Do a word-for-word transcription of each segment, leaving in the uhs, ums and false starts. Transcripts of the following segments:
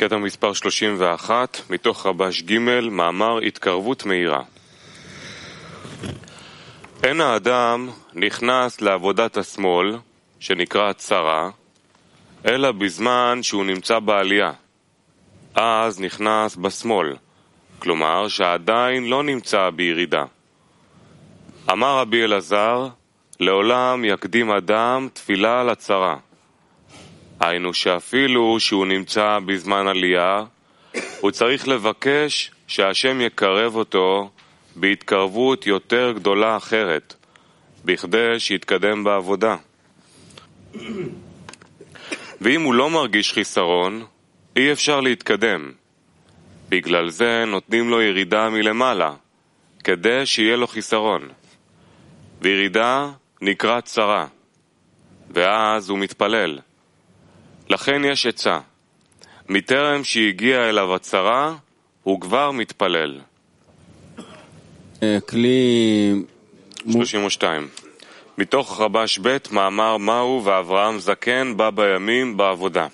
קטע מספר שלושים ואחת, מתוך רבש ג', מאמר התקרבות מהירה. אין האדם נכנס לעבודת השמאל, שנקרא צרה, אלא בזמן שהוא נמצא בעלייה. אז נכנס בשמאל, כלומר שעדיין לא נמצא בירידה. אמר רבי אלעזר, לעולם יקדים אדם תפילה לצרה. היינו שאפילו שהוא נמצא בזמן עלייה, הוא צריך לבקש שהשם יקרב אותו בהתקרבות יותר גדולה אחרת, בכדי שיתקדם בעבודה. ואם הוא לא מרגיש חיסרון, אי אפשר להתקדם. בגלל זה נותנים לו ירידה מלמעלה, כדי שיהיה לו חיסרון. וירידה נקרא צרה, ואז הוא מתפלל. לכן יש עצה. מטרם שהגיע אליו הצרה, הוא כבר מתפלל. כלי שלושים ושתיים. מתוך רבש ב', מאמר מהו ואברהם זקן בא בימים בעבודה.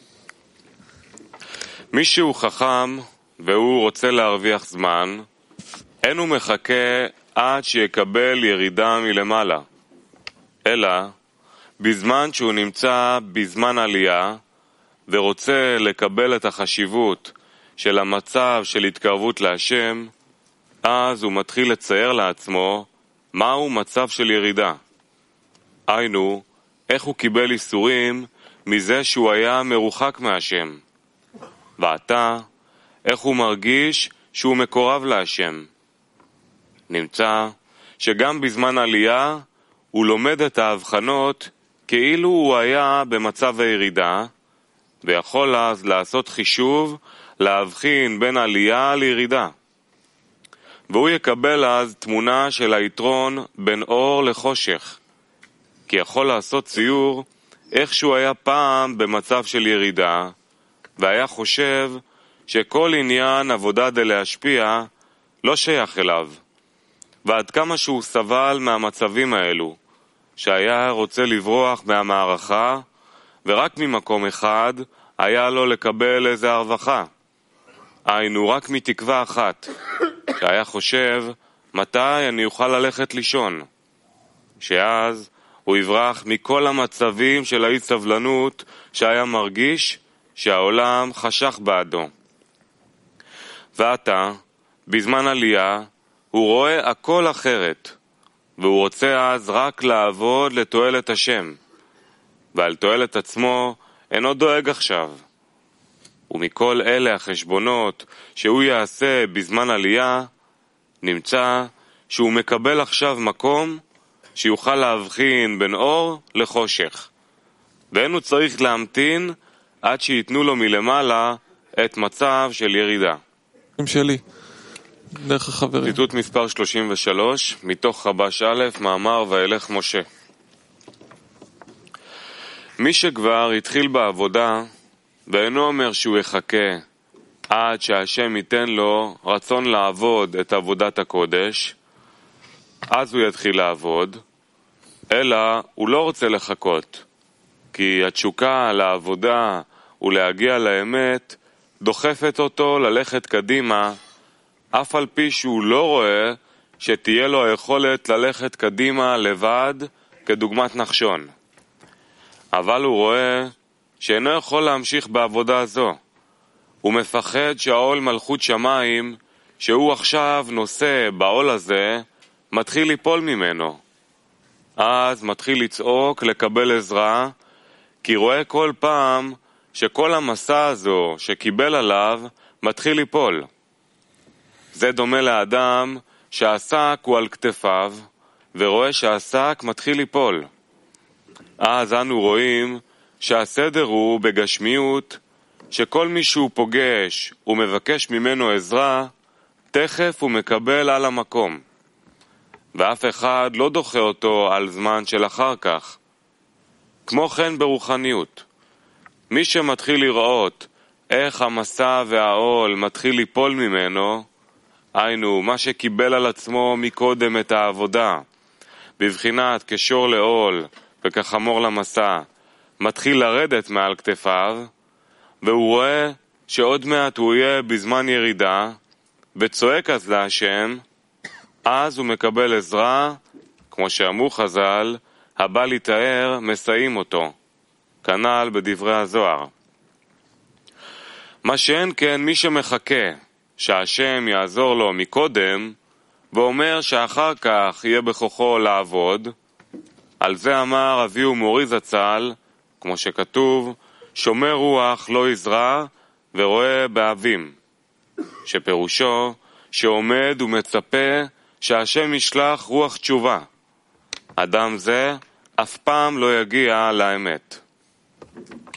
מי שהוא חכם והוא רוצה להרוויח זמן, אין הוא מחכה עד שיקבל ירידה מלמעלה, אלא בזמן שהוא נמצא בזמן עלייה ורוצה לקבל את החשיבות של המצב של התקרבות להשם, אז הוא מתחיל לצייר לעצמו מהו מצב של ירידה. היינו, איך הוא קיבל איסורים מזה שהוא היה מרוחק מהשם. ועתה, איך הוא מרגיש שהוא מקורב להשם. נמצא שגם בזמן עלייה הוא לומד את ההבחנות כאילו הוא היה במצב הירידה, ויכול אז לעשות חישוב להבחין בין עלייה לירידה. והוא יקבל אז תמונה של היתרון בין אור לחושך, כי יכול לעשות ציור איך שהוא היה פעם במצב של ירידה, והיה חושב שכל עניין עבודה דלהשפיע לא שייך אליו, ועד כמה שהוא סבל מהמצבים האלו, שהיה רוצה לברוח מהמערכה, ורק ממקום אחד היה לו לקבל איזה הרווחה. היינו רק מתקווה אחת, שהיה חושב מתי אני אוכל ללכת לישון, שאז הוא יברח מכל המצבים של האי סבלנות שהיה מרגיש שהעולם חשך בעדו. ועתה, בזמן עלייה, הוא רואה הכל אחרת, והוא רוצה אז רק לעבוד לתועלת השם, ועל תועלת עצמו אינו דואג עכשיו. ומכל אלה החשבונות שהוא יעשה בזמן עלייה, נמצא שהוא מקבל עכשיו מקום שיוכל להבחין בין אור לחושך, ואין הוא צריך להמתין עד שיתנו לו מלמעלה את מצב של ירידה. שלי, דרך החברים. ציטוט מספר שלושים ושלוש, מתוך רבש א', מאמר וילך משה. מי שכבר התחיל בעבודה, ואינו אומר שהוא יחכה עד שהשם ייתן לו רצון לעבוד את עבודת הקודש, אז הוא יתחיל לעבוד, אלא הוא לא רוצה לחכות, כי התשוקה לעבודה ולהגיע לאמת דוחפת אותו ללכת קדימה, אף על פי שהוא לא רואה שתהיה לו היכולת ללכת קדימה לבד כדוגמת נחשון. אבל הוא רואה שאינו יכול להמשיך בעבודה זו. הוא מפחד שהעול מלכות שמיים, שהוא עכשיו נושא בעול הזה, מתחיל ליפול ממנו. אז מתחיל לצעוק לקבל עזרה, כי רואה כל פעם שכל המסע הזו שקיבל עליו מתחיל ליפול. זה דומה לאדם שהעסק הוא על כתפיו, ורואה שהעסק מתחיל ליפול. אז אנו רואים שהסדר הוא בגשמיות, שכל מי שהוא פוגש ומבקש ממנו עזרה, תכף הוא מקבל על המקום. ואף אחד לא דוחה אותו על זמן של אחר כך. כמו כן ברוחניות, מי שמתחיל לראות איך המסע והעול מתחיל ליפול ממנו, היינו מה שקיבל על עצמו מקודם את העבודה, בבחינת כשור לעול וכחמור למסע, מתחיל לרדת מעל כתפיו, והוא רואה שעוד מעט הוא יהיה בזמן ירידה, וצועק אז להשם, אז הוא מקבל עזרה, כמו שאמרו חז"ל, הבא להתאר מסייעים אותו, כנ"ל בדברי הזוהר. מה שאין כן מי שמחכה שהשם יעזור לו מקודם, ואומר שאחר כך יהיה בכוחו לעבוד, על זה אמר אבי ומורי זצ"ל, כמו שכתוב, שומר רוח לא יזרע ורואה באבים, שפירושו שעומד ומצפה שהשם ישלח רוח תשובה. אדם זה אף פעם לא יגיע לאמת.